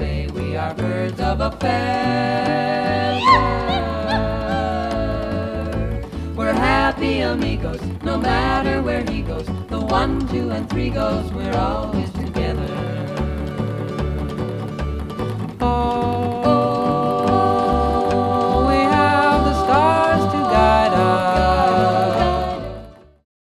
say we are birds of a feather. We're happy amigos, no matter where he goes. The 1, 2, and 3 goes, we're always together.